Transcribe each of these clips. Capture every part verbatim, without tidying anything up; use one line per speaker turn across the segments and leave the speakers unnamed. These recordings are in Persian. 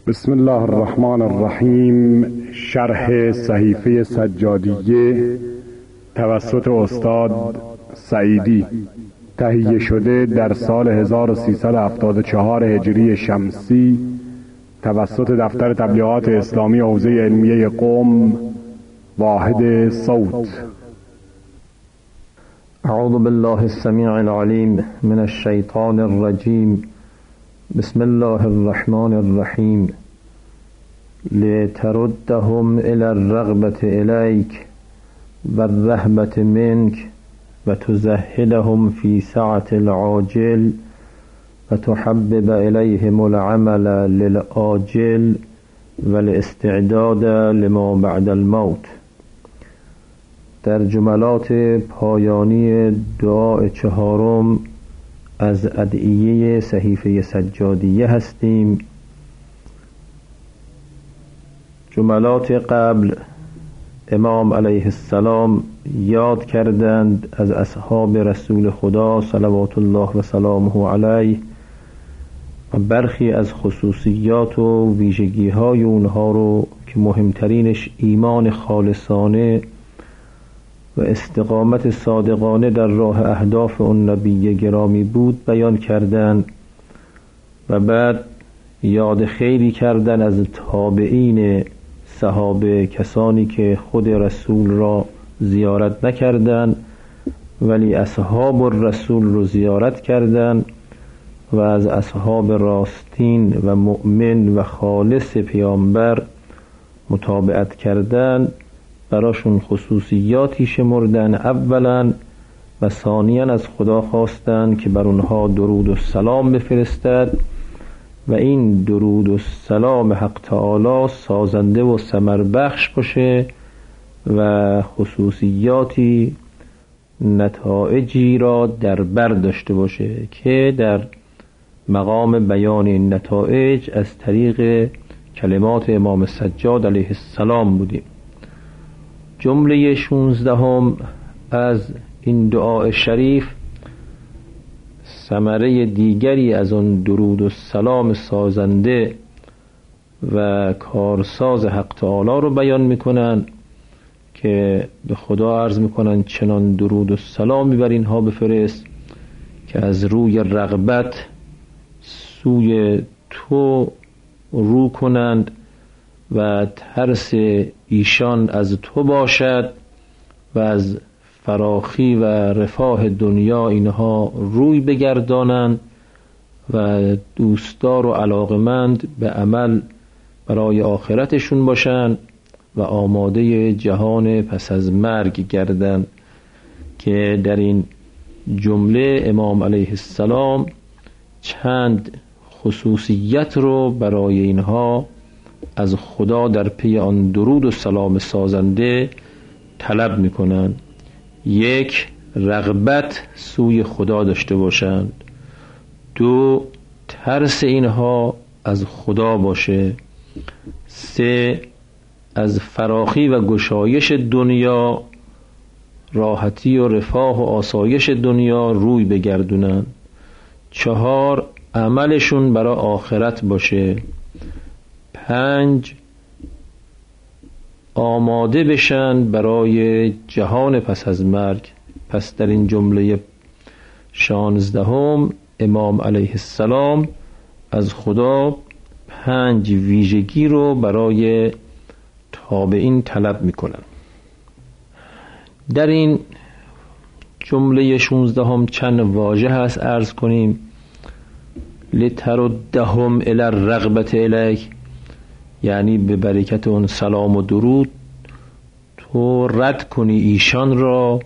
بسم الله الرحمن الرحیم. شرح صحیفه سجادیه توسط استاد سعیدی، تهیه شده در سال هزار و سیصد و هفتاد و چهار هجری شمسی توسط دفتر تبلیغات اسلامی حوزه علمیه قم، واحد صوت.
اعوذ بالله السمیع العلیم من الشیطان الرجیم. بسم الله الرحمن الرحیم. لتردهم الى الرغبة الیک و الرهبة منک و تزهدهم فی سعة العاجل و تحبب الیهم العمل للآجل و الاستعداد لما بعد الموت. در جملات پایانی دعای چهارم از ادعیه صحیفه سجادیه هستیم. جملات قبل امام علیه السلام یاد کردند از اصحاب رسول خدا صلوات الله و سلامه علیه و برخی از خصوصیات و ویژگی های اونها رو که مهمترینش ایمان خالصانه و استقامت صادقانه در راه اهداف اون نبی گرامی بود بیان کردند و بعد یاد خیری کردن از تابعین صحابه، کسانی که خود رسول را زیارت نکردند ولی اصحاب الرسول رو زیارت کردند و از اصحاب راستین و مؤمن و خالص پیامبر متابعت کردند. براشون خصوصیاتی شمردن اولا و ثانیا از خدا خواستن که بر اونها درود و سلام بفرستد و این درود و سلام حق تعالی سازنده و ثمر بخش باشه و خصوصیاتی نتایجی را در بر داشته باشه که در مقام بیان این نتایج از طریق کلمات امام سجاد علیه السلام بودیم. جمله شونزدهم از این دعای شریف ثمره دیگری از اون درود و سلام سازنده و کارساز حق تعالی رو بیان میکنن که به خدا عرض میکنن چنان درود و سلامی بر اینها بفرست که از روی رغبت سوی تو رو کنند و ترس ایشان از تو باشد و از فراخی و رفاه دنیا اینها روی بگردانند و دوستدار و علاقمند به عمل برای آخرتشون باشند و آماده جهان پس از مرگ گردند. که در این جمله امام علیه السلام چند خصوصیت رو برای اینها از خدا در پی آن درود و سلام سازنده طلب میکنن. یک، رغبت سوی خدا داشته باشند. دو، ترس اینها از خدا باشه. سه، از فراخی و گشایش دنیا، راحتی و رفاه و آسایش دنیا روی بگردونن. چهار، عملشون برای آخرت باشه. پنج، آماده بشن برای جهان پس از مرگ. پس در این جمله شانزدهم امام علیه السلام از خدا پنج ویژگی رو برای تابعین طلب میکنن. در این جمله شانزدهم چند واژه هست عرض کنیم. لتردهم الی الرغبة الیک، یعنی به برکت اون سلام و درود تو رد کنی ایشان را،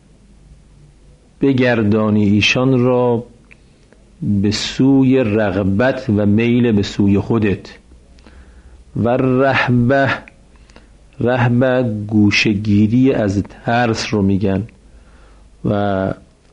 بگردانی ایشان را به سوی رغبت و میل به سوی خودت. و رهبه، رهبه گوشگیری از ترس رو میگن و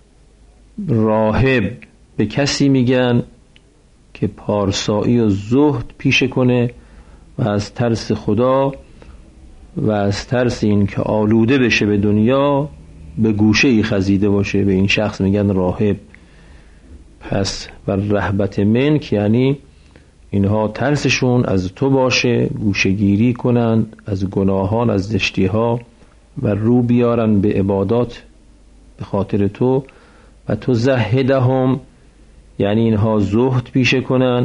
راهب به کسی میگن که پارسایی و زهد پیشه کنه و از ترس خدا و از ترس این که آلوده بشه به دنیا به گوشه ای خزیده باشه، به این شخص میگن راهب. پس و رهبت منک یعنی اینها ترسشون از تو باشه، گوشه‌گیری کنن از گناهان، از زشتی‌ها و رو بیارن به عبادات به خاطر تو. و تو زهدهم، یعنی اینها زهد پیشه کنن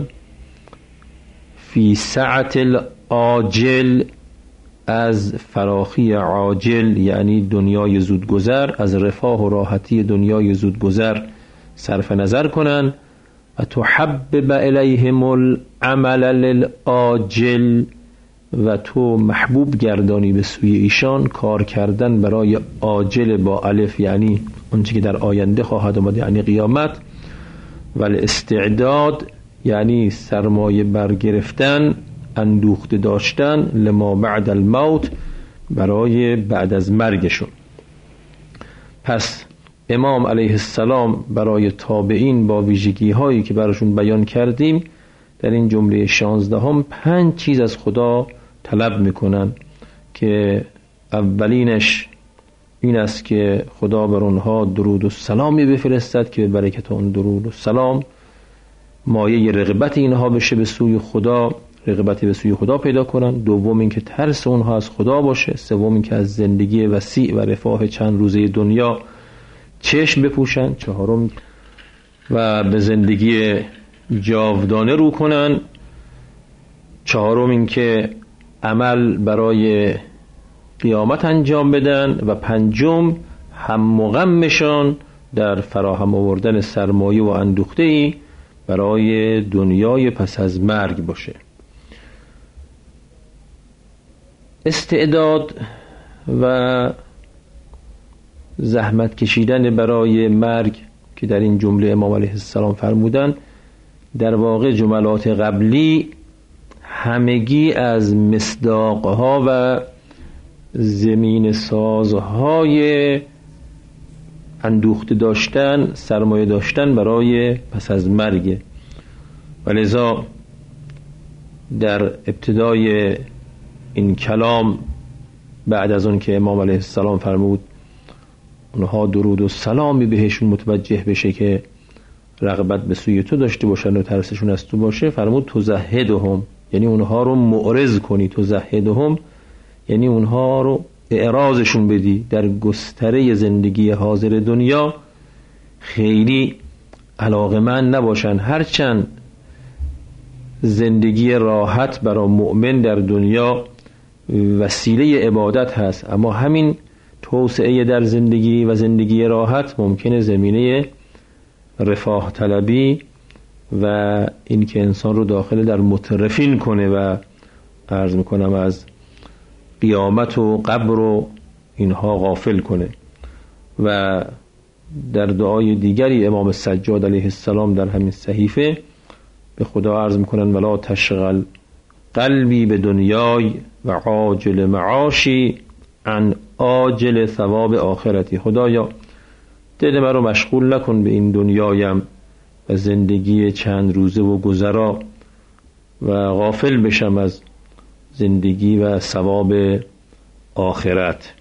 فی سعت العاجل، از فراخی عاجل یعنی دنیای زودگذر، از رفاه و راحتی دنیای زودگذر صرف نظر کنن. و تحبب الیهم العمل للعاجل، و تو محبوب گردانی به سوی ایشان کار کردن برای عاجل با الف، یعنی اونچه که در آینده خواهد آمد یعنی قیامت. و الاستعداد یعنی سرمایه برگرفتن، اندوخته داشتن لما بعد الموت، برای بعد از مرگشون. پس امام علیه السلام برای تابعین با ویژگی هایی که براشون بیان کردیم در این جمله شانزدهم پنج چیز از خدا طلب میکنن که اولینش این است که خدا بر اونها درود و سلامی بفرستد که به برکت اون درود و سلام مایه رغبت اینها بشه به سوی خدا، رغبتی به سوی خدا پیدا کنن. دوم این که ترس اونها از خدا باشه. سوم این که از زندگی وسیع و رفاه چند روزه دنیا چشم بپوشن. چهارم و به زندگی جاودانه رو کنن. چهارم این که عمل برای قیامت انجام بدن. و پنجم هم و غمشان در فراهم آوردن سرمایه و اندوخته‌ای برای دنیای پس از مرگ باشه. استعداد و زحمت کشیدن برای مرگ که در این جمله امام علیه السلام فرمودن، در واقع جملات قبلی همگی از مصداقها و زمین سازهای اندوخته داشتن، سرمایه داشتن برای پس از مرگ. ولذا در ابتدای این کلام بعد از اون که امام علیه السلام فرمود اونها درود و سلامی بهشون متوجه بشه که رغبت به سوی تو داشته باشن و ترسشون از تو باشه، فرمود تزهدهم، یعنی اونها رو معرض کنی. تزهدهم یعنی اونها رو اعراضشون بدی در گستره زندگی حاضر دنیا، خیلی علاقمند نباشن. هرچند زندگی راحت برای مؤمن در دنیا وسیله عبادت هست، اما همین توسعه در زندگی و زندگی راحت ممکنه زمینه رفاه طلبی و این که انسان رو داخل در مترفین کنه و عرض میکنم از قیامت و قبر و اینها غافل کنه. و در دعای دیگری امام سجاد علیه السلام در همین صحیفه به خدا عرض میکنن ولا تشغل قلبی به دنیای و عاجل معاشی عن عاجل ثواب آخرتی. خدایا دل من رو مشغول نکن به این دنیایم و زندگی چند روزه و گذرا و غافل بشم از زندگی و ثواب آخرت.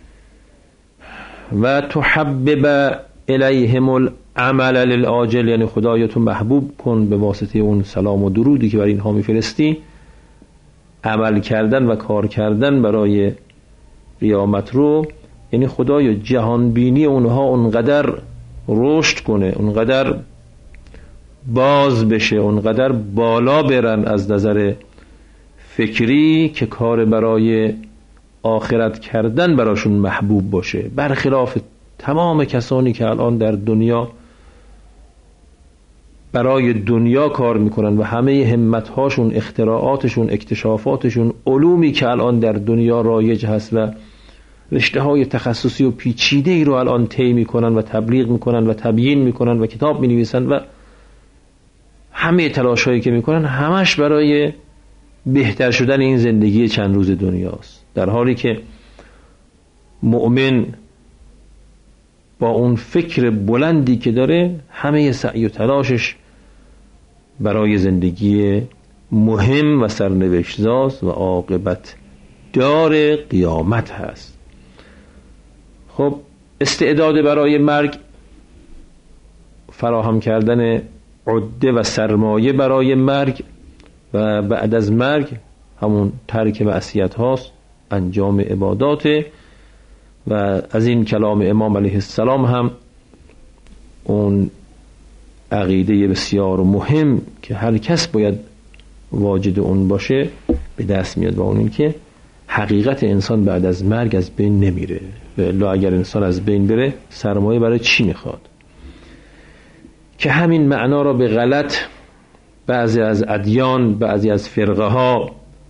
و تحبب الیهم العمل للعاجل، یعنی خدایا تو محبوب کن به واسطه اون سلام و درودی که بر اینها میفرستی عمل کردن و کار کردن برای قیامت رو، یعنی خدایا جهان بینی اونها اونقدر رشد کنه، اونقدر باز بشه، اونقدر بالا برن از نظر فکری که کار برای آخرت کردن براشون محبوب باشه، برخلاف تمام کسانی که الان در دنیا برای دنیا کار میکنن و همه همتهاشون، اختراعاتشون، اکتشافاتشون، علومی که الان در دنیا رایج هست و رشته های تخصصی و پیچیده ای رو الان طی میکنن و تبلیغ میکنن و تبیین میکنن و کتاب مینویسن و همه تلاش هایی که میکنن همش برای بهتر شدن این زندگی چند روز دنیاست، در حالی که مؤمن با اون فکر بلندی که داره همه سعی و تلاشش برای زندگی مهم و سرنوشت‌ساز و عاقبت دار قیامت هست. خب استعداد برای مرگ، فراهم کردن عده و سرمایه برای مرگ و بعد از مرگ همون ترک معصیت هاست، انجام عبادات. و از این کلام امام علیه السلام هم اون عقیده بسیار مهم که هر کس باید واجد اون باشه به دست میاد، و اون این که حقیقت انسان بعد از مرگ از بین نمیره. و الا اگر انسان از بین بره سرمایه برای چی میخواد؟ که همین معنا را به غلط بعضی از ادیان، بعضی از فرقه ها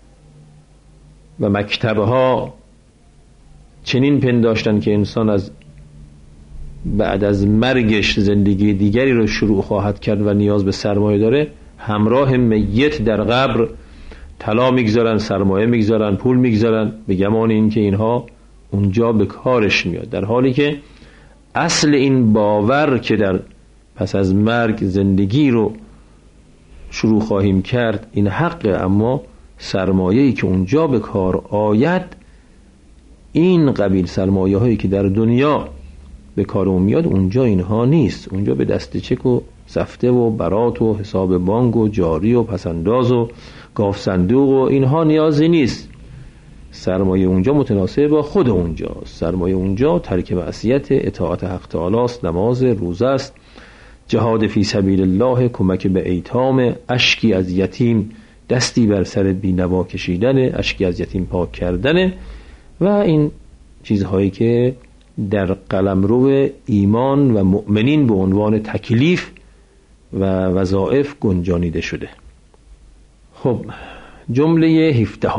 و مکتبه ها چنین پنداشتن که انسان از بعد از مرگش زندگی دیگری رو شروع خواهد کرد و نیاز به سرمایه داره. همراه میت در قبر طلا میگذارن، سرمایه میگذارن، پول میگذارن، به گمان این که اینها اونجا به کارش میاد، در حالی که اصل این باور که در پس از مرگ زندگی رو شروع خواهیم کرد این حقه، اما سرمایه‌ای که اونجا به کار آید این قبیل سرمایه هایی که در دنیا به کار اون میاد اونجا اینها نیست. اونجا به دست چک و سفته و برات و حساب بانک و جاری و پسنداز و گاف صندوق و اینها نیازی نیست. سرمایه اونجا متناسب با خود اونجا. سرمایه اونجا ترک معصیت، اطاعت حق تعالی است، نماز، روزه است، جهاد فی سبیل الله، کمک به ایتام، اشکی از یتیم، دستی بر سر بی‌نوا کشیدن، اشکی از یتیم پاک کردن و این چیزهایی که در قلمرو ایمان و مؤمنین به عنوان تکلیف و وظایف گنجانیده شده. خب جمله هفدهم: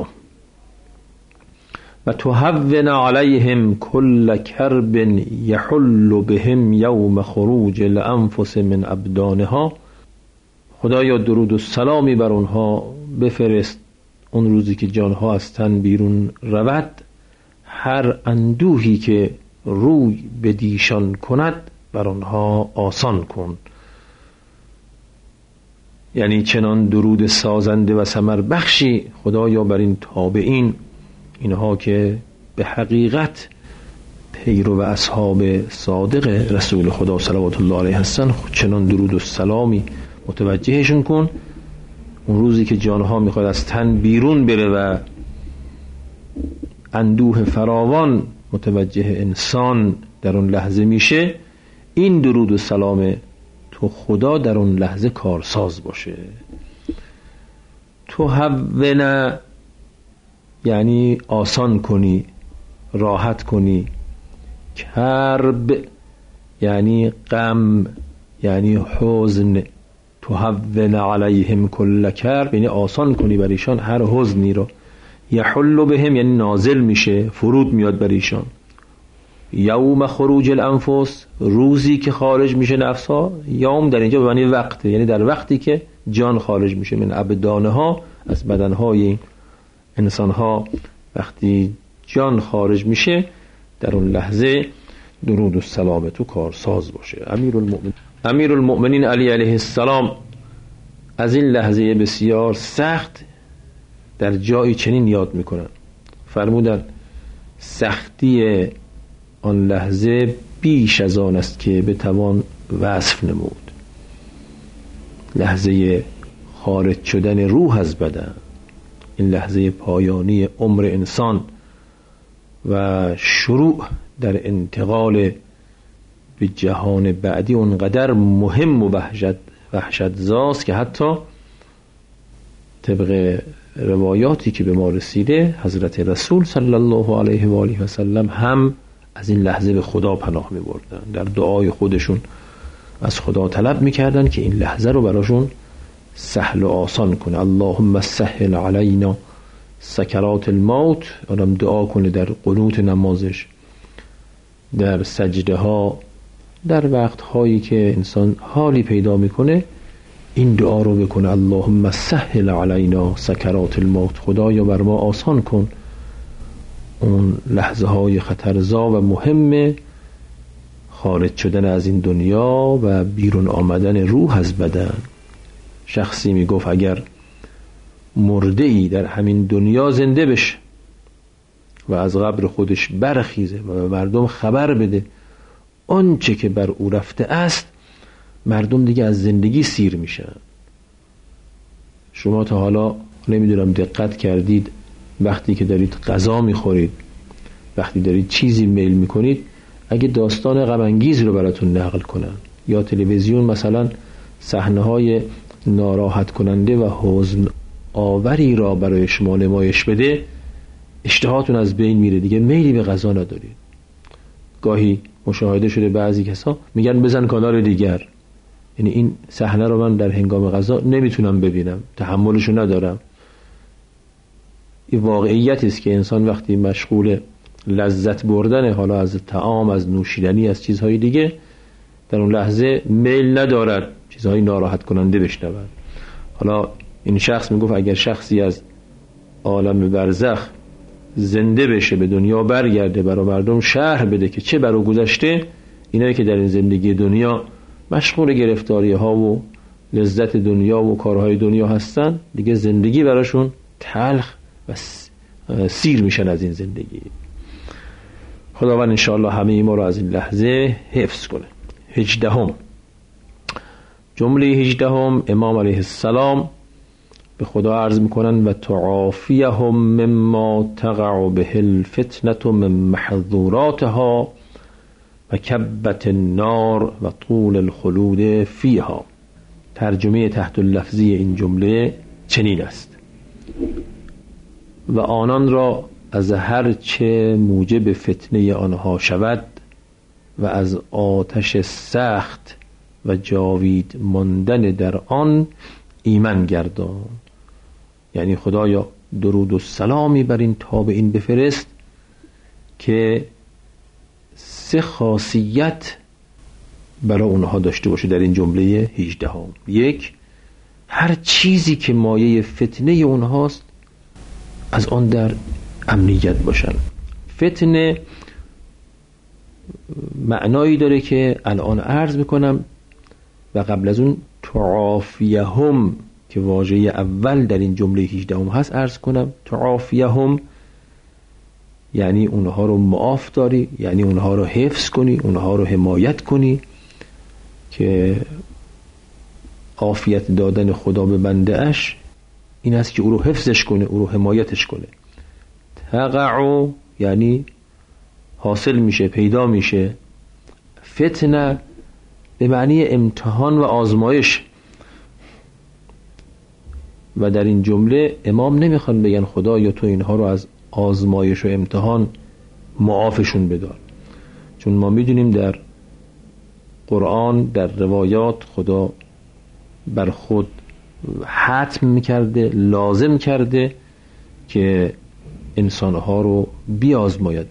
و تهون علیهم کل کرب یحل بهم یوم خروج الانفس من ابدانها. خدایا درود و سلامی بر اونها بفرست اون روزی که جانها از تن بیرون رود، هر اندوهی که روی به دیشان کند بر آنها آسان کن. یعنی چنان درود سازنده و ثمر بخشی خدایا بر این تابعین، اینها که به حقیقت پیرو و اصحاب صادق رسول خدا صلوات الله علیه هستن، چنان درود و سلامی متوجهشون کن. اون روزی که جانها میخواد از تن بیرون بره و اندوه فراوان متوجه انسان در اون لحظه میشه، این درود و سلام تو خدا در اون لحظه کارساز باشه. تو هونه یعنی آسان کنی، راحت کنی. کرب یعنی غم، یعنی حزن. تو هون علیهم کل کرب یعنی آسان کنی بر ایشان هر حزنی رو. یحل بهم یعنی نازل میشه، فرود میاد بر ایشان. یوم خروج الانفس روزی که خارج میشه نفسها. یوم در اینجا به معنی وقت، یعنی در وقتی که جان خارج میشه من ابدانها، از بدنهای این انسانها. وقتی جان خارج میشه در اون لحظه درود و سلام تو کارساز باشه. امیرالمؤمنین امیرالمؤمنین علی علیه السلام از این لحظه بسیار سخت در جایی چنین یاد میکنن، فرمودن سختی آن لحظه بیش از آن است که بتوان وصف نمود. لحظه خارج شدن روح از بدن، این لحظه پایانی عمر انسان و شروع در انتقال به جهان بعدی اونقدر مهم و وحشت وحشت زاست که حتی طبق روایاتی که به ما رسیده حضرت رسول صلی الله علیه و آله و سلم هم از این لحظه به خدا پناه می بردن. در دعای خودشون از خدا طلب می کردن که این لحظه رو براشون سهل و آسان کنه. اللهم سهل علینا سکرات الموت. آدم دعا کنه در قنوت نمازش، در سجده ها، در وقت هایی که انسان حالی پیدا میکنه این دعا رو بکنه. اللهم سهل علینا سکرات الموت. خدایا بر ما آسان کن اون لحظه های خطرزا و مهم خارج شدن از این دنیا و بیرون آمدن روح از بدن. شخصی میگفت اگر مرده ای در همین دنیا زنده بشه و از قبر خودش برخیزه و مردم خبر بده آنچه که بر او رفته است، مردم دیگه از زندگی سیر میشن. شما تا حالا نمیدونم دقت کردید وقتی که دارید غذا میخورید، وقتی دارید چیزی میل میکنید، اگه داستان غم انگیز رو براتون نقل کنن یا تلویزیون مثلا صحنه‌های ناراحت کننده و حزن آوری را برای شما نمایش بده، اشتهاتون از بین میره، دیگه میلی به غذا ندارید. گاهی مشاهده شده بعضی کسا میگن بزن کانال دیگر، یعنی این صحنه رو من در هنگام غذا نمیتونم ببینم، تحملشو ندارم. این واقعیت است که انسان وقتی مشغول لذت بردن، حالا از طعام، از نوشیدنی، از چیزهای دیگه، در اون لحظه میل ندارد چیزهای ناراحت کننده بشنود. حالا این شخص میگفت اگر شخصی از عالم برزخ زنده بشه، به دنیا برگرده، برای مردم شرح بده که چه برو گذشته، اینایی که در این زندگی دنیا مشغول گرفتاری ها و لذت دنیا و کارهای دنیا هستن، دیگه زندگی براشون تلخ و سیر میشن از این زندگی. خداوند انشاءالله همه ما رو از این لحظه حفظ کنه. هجدهم، جمله هجدهم، امام علیه السلام به خدا عرض میکنن و تعافیهم مما تقع به الفتنة من محظوراتها و کبت النار و طول الخلود فیها. ترجمه تحت اللفظی این جمله چنین است: و آنان را از هر چه موجب فتنه آنها شود و از آتش سخت و جاوید ماندن در آن ایمن گردان. یعنی خدایا درود و سلامی بر این تابعین بفرست که سه خاصیت برای اونها داشته باشه در این جمله هجده هم. یک، هر چیزی که مایه فتنه اونهاست از آن در امنیت باشن. فتنه معنایی داره که الان عرض میکنم و قبل از اون تعافیهم که واژه اول در این جمله هجده هم هست عرض کنم. تعافیهم یعنی اونها رو معاف داری، یعنی اونها رو حفظ کنی، اونها رو حمایت کنی، که عافیت دادن خدا به بنده اش این است که او رو حفظش کنه، او رو حمایتش کنه. تقع یعنی حاصل میشه، پیدا میشه. فتنه به معنی امتحان و آزمایش. و در این جمله امام نمیخوان بگن خدا یا تو اینها رو از آزمایش و امتحان معافشون بدار، چون ما میدونیم در قرآن، در روایات، خدا بر خود حتم میکرده، لازم کرده که انسانها رو بیازماید.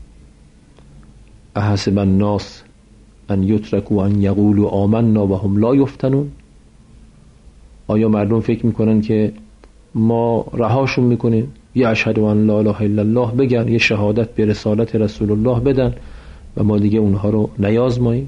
احسب الناس ان یترکوا ان یقولوا آمنا و هم لا یفتنون. آیا مردم فکر میکنن که ما رهاشون میکنیم، یا اشهد ان لا اله الا الله بگن، یه شهادت به رسالت رسول الله بدن و ما دیگه اونها رو نیازماییم؟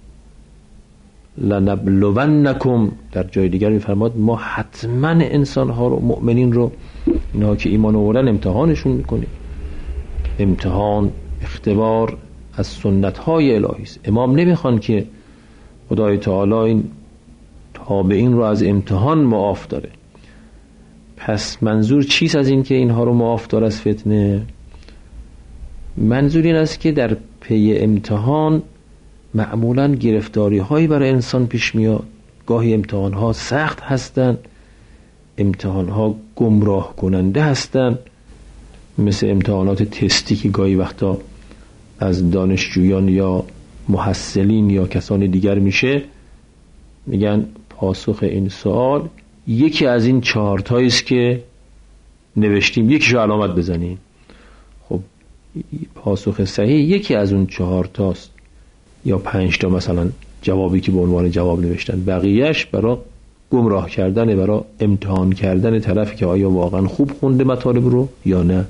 لنبلونکم در جای دیگر میفرماد ما حتما انسانها رو، مؤمنین رو، اینها که ایمان آوردن امتحانشون میکنیم. امتحان، اختبار از سنت های الهی است. امام نمیخوان که خدای تعالی این تابعین رو از امتحان معاف داره. پس منظور چیست از این که اینها رو معاف داره از فتنه؟ منظور این است که در پی امتحان معمولا گرفتاری هایی برای انسان پیش میاد. گاهی امتحان ها سخت هستند، امتحان ها گمراه کننده هستند، مثل امتحانات تستی که گاهی وقتا از دانشجویان یا محصلین یا کسان دیگر میشه. میگن پاسخ این سوال یکی از این چهارتایی است که نوشتیم، یکیشو علامت بزنین. خب پاسخ صحیح یکی از اون چهارتاست، یا پنج تا مثلا جوابی که به عنوان جواب نوشتن، بقیهش برای گمراه کردن، برای امتحان کردن طرفی که آیا واقعا خوب خونده مطالب رو یا نه.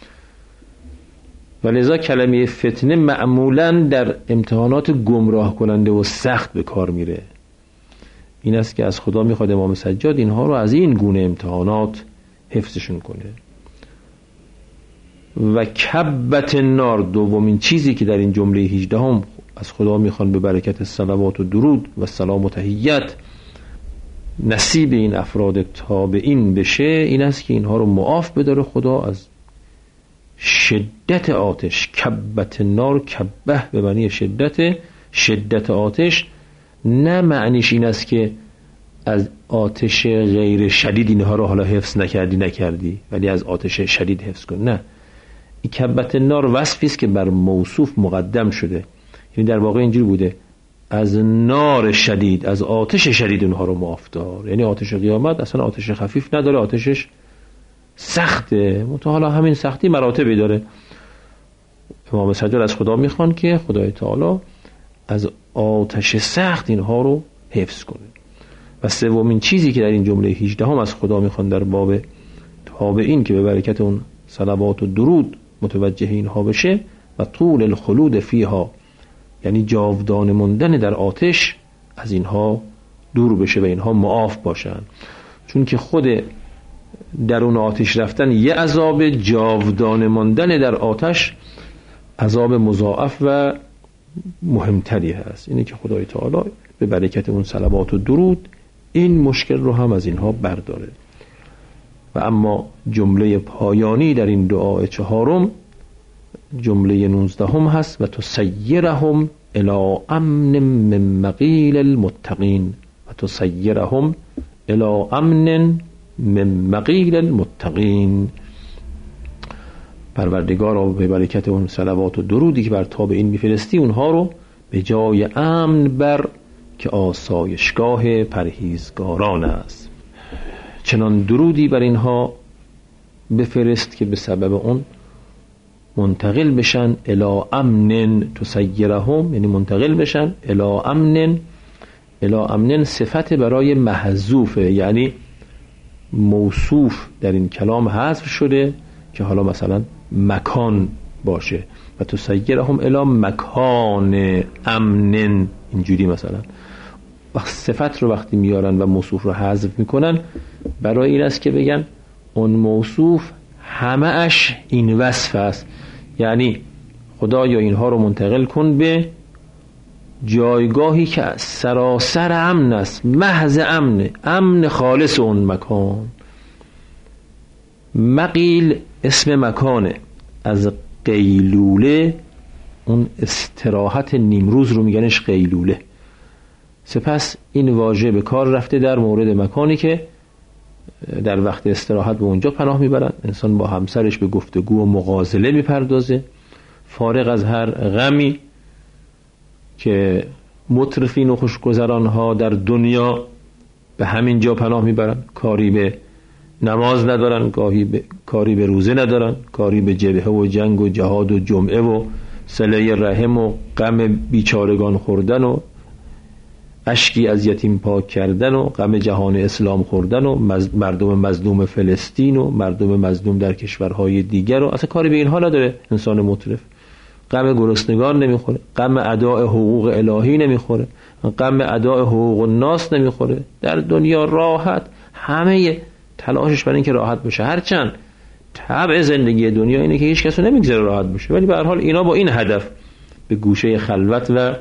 ولذا کلمه فتنه معمولا در امتحانات گمراه کننده و سخت به کار میره. این است که از خدا میخواد امام سجاد اینها رو از این گونه امتحانات حفظشون کنه. و کبت النار، دومین چیزی که در این جمله هجده هم از خدا میخوان به برکت صلوات و درود و سلام و تحیت نصیب این افراد تابعین بشه این است که اینها رو معاف بداره خدا از شدت آتش. کبت نار، کبه به معنی شدت، شدت آتش نه معنیش این است که از آتش غیر شدید اینها رو حالا حفظ نکردی نکردی ولی از آتش شدید حفظ کن، نه. این کبت نار وصفی است که بر موصوف مقدم شده، یعنی در واقع اینجوری بوده از نار شدید، از آتش شدید اونها رو معاف دار. یعنی آتش قیامت اصلا آتش خفیف نداره، آتشش سخته، منتها حالا همین سختی مراتبی داره. امام سجاد از خدا میخوان که خدای تعالی از آتش سخت اینها رو حفظ کنه. و سومین چیزی که در این جمله هجده هم از خدا میخوان در باب تابعین که به برکت اون صلوات و درود متوجه اینها بشه، و طول الخلود فیها، یعنی جاودان موندن در آتش از اینها دور بشه و اینها معاف باشن. چون که خود در اون آتش رفتن یه عذاب، جاودان ماندن در آتش عذاب مضاعف و مهمتری هست. اینه که خدای تعالی به برکت اون صلوات و درود این مشکل رو هم از اینها برداره. و اما جمله پایانی در این دعای چهارم جمله نوزدهم هست و تسیرهم الی امن من مقیل المتقین، و تسیرهم الی امن من مقیل المتقین. پروردگارا به برکت اون صلوات و درودی که بر تابعین میفرستی اونها رو به جای امن بر که آسایشگاه پرهیزگاران است. چنان درودی بر اینها بفرست که به سبب اون منتقل بشن الی امن تسیرهم، یعنی منتقل بشن الی امن. الی امن صفت برای محذوفه، یعنی موصوف در این کلام حذف شده که حالا مثلا مکان باشه و تسیرهم الی مکان امن، اینجوری مثلا. وقت صفت رو وقتی میارن و موصوف رو حذف میکنن برای این است که بگن اون موصوف همه اش این وصف است، یعنی خدایا اینها رو منتقل کن به جایگاهی که سراسر امن است، محض امن، امن خالص اون مکان. مقیل اسم مکانه، از قیلوله، اون استراحت نیمروز رو میگنش قیلوله. سپس این واژه به کار رفته در مورد مکانی که در وقت استراحت به اونجا پناه میبرن، انسان با همسرش به گفتگو و مغازله میپردازه، فارغ از هر غمی که مترفین و خوشگذران ها در دنیا به همین جا پناه میبرن. کاری به نماز ندارن، گاهی به کاری به روزه ندارن، کاری به جبهه و جنگ و جهاد و جمعه و صله رحم و غم بیچارگان خوردن و اشکی از یتیم پاک کردن و غم جهان اسلام خوردن و مردم مظلوم فلسطین و مردم مظلوم در کشورهای دیگر و اصلا کاری به اینها نداره. انسان مترف غم گرسنگان نمیخوره، غم اداء حقوق الهی نمیخوره، غم اداء حقوق الناس نمیخوره، در دنیا راحت، همه تلاشش برای اینکه راحت بشه. هرچند طبع زندگی دنیا اینه که هیچ کس رو نمیگذاره راحت بشه، ولی به هر حال اینا با این هدف به گوشه خلوت و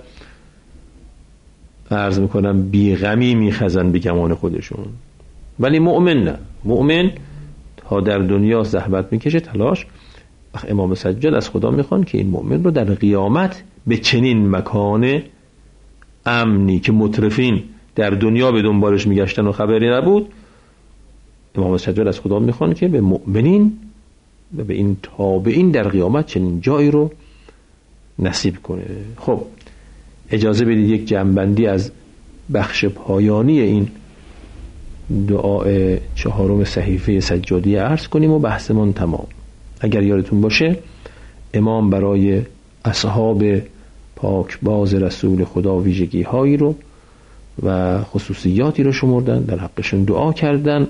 عرض میکنم بیغمی میخزن به گمان خودشون. ولی مؤمن نه، مؤمن تا در دنیا زحمت میکشه، تلاش. امام سجاد از خدا میخوان که این مؤمن رو در قیامت به چنین مکان امنی که مترفین در دنیا به دنبالش میگشتن و خبری نبود، امام سجاد از خدا میخوان که به مؤمنین و به این تابعین در قیامت چنین جایی رو نصیب کنه. خب اجازه بدید یک جنبندی از بخش پایانی این دعای چهارم صحیفه سجادی عرض کنیم و بحثمون تمام. اگر یادتون باشه امام برای اصحاب پاکباز رسول خدا ویژگی هایی رو و خصوصیاتی رو شمردن، در حقشون دعا کردن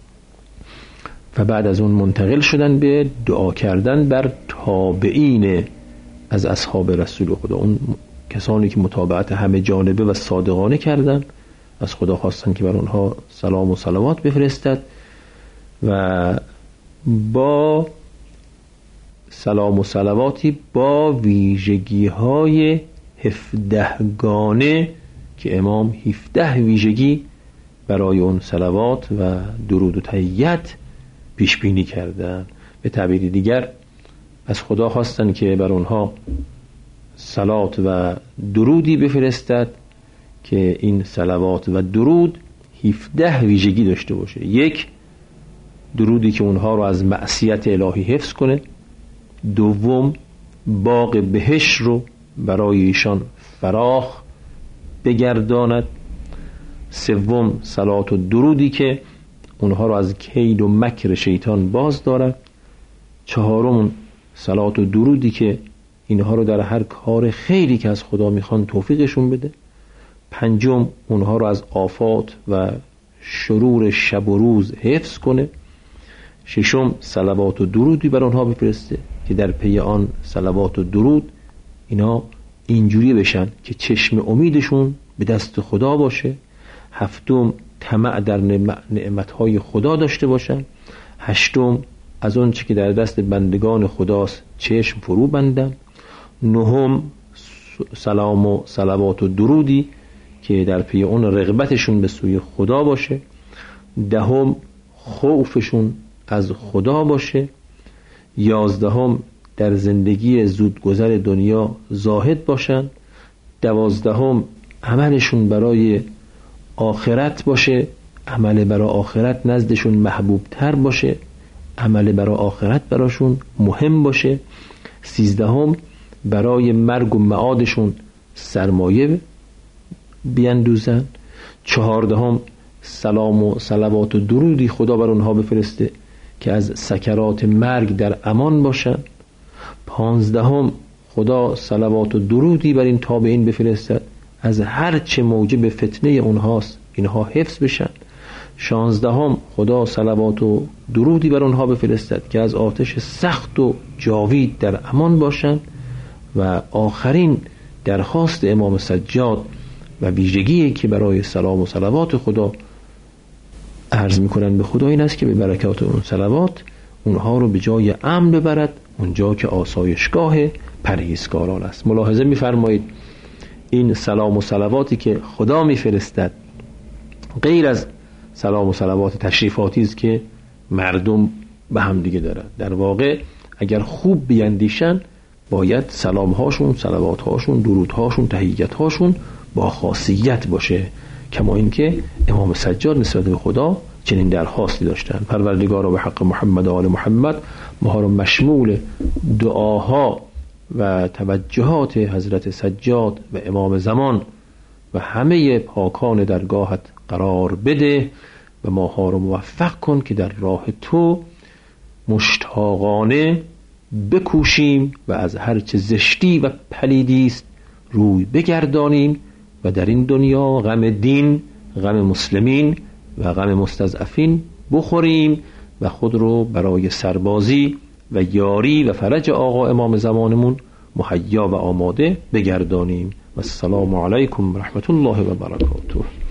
و بعد از اون منتقل شدن به دعا کردن بر تابعین از اصحاب رسول خدا، اون کسانی که متابعت همه جانبه و صادقانه کردن. از خدا خواستن که بر اونها سلام و صلوات بفرستد و با سلام و صلواتی با ویژگی های هفده گانه که امام هفده ویژگی برای اون صلوات و درود و تحیت پیش بینی کردن. به تعبیر دیگر از خدا خواستن که بر اونها صلات و درودی بفرستد که این صلوات و درود هفده ویژگی داشته باشه. یک، درودی که اونها رو از معصیت الهی حفظ کنه. دوم، باغ بهشت رو برای ایشان فراخ بگرداند. سوم، صلات و درودی که اونها رو از کید و مکر شیطان باز دارد. چهارم، صلات و درودی که اینها رو در هر کار خیری که از خدا میخوان توفیقشون بده. پنجم، اونها رو از آفات و شرور شب و روز حفظ کنه. ششم، صلوات و درودی بر اونها بفرسته که در پی آن صلوات و درود اینا اینجوری بشن که چشم امیدشون به دست خدا باشه. هفتم، طمع در نعمتهای خدا داشته باشن. هشتم، از اون چی که در دست بندگان خداست چشم فرو بندن. نهم، سلام و صلوات و درودی که در پی اون رغبتشون به سوی خدا باشه. دهم، خوفشون از خدا باشه. یازدهم، در زندگی زودگذر دنیا زاهد باشن. دوازدهم، عملشون برای آخرت باشه، عمل برای آخرت نزدشون محبوب تر باشه، عمل برای آخرت براشون مهم باشه. سیزدهم، برای مرگ و معادشون سرمایه بیندوزن. چهاردهم، سلام و صلوات و درودی خدا بر اونها بفرسته که از سکرات مرگ در امان باشن. پانزدهم، خدا صلوات و درودی بر این تابعین بفرستد از هر چه موجب فتنه اونهاست اینها حفظ بشن. شانزدهم، خدا صلوات و درودی بر اونها بفرستد که از آتش سخت و جاوید در امان باشن. و آخرین درخواست امام سجاد و ویژگی که برای سلام و صلوات خدا عرض میکنن به خدا این است که به برکات اون صلوات اونها رو به جای امن ببرد، اونجا که آسایشگاه پرهیزکاران است. ملاحظه میفرمایید این سلام و صلواتی که خدا میفرستد غیر از سلام و صلوات تشریفاتی است که مردم به هم دیگه دارن. در واقع اگر خوب بیندیشن باید سلام هاشون، صلوات هاشون، درود هاشون، تحیت هاشون با خاصیت باشه، کما این که امام سجاد نسبت به خدا چنین درخواستی داشتن. پروردگارا به حق محمد و آل محمد ما رو مشمول دعاها و توجهات حضرت سجاد و امام زمان و همه پاکان درگاهت قرار بده و ما ها رو موفق کن که در راه تو مشتاقانه بکوشیم و از هر چه زشتی و پلیدی است روی بگردانیم و در این دنیا غم دین، غم مسلمین و غم مستضعفین بخوریم و خود رو برای سربازی و یاری و فرج آقا امام زمانمون مهیا و آماده بگردانیم. و السلام علیکم و رحمت الله و برکاته.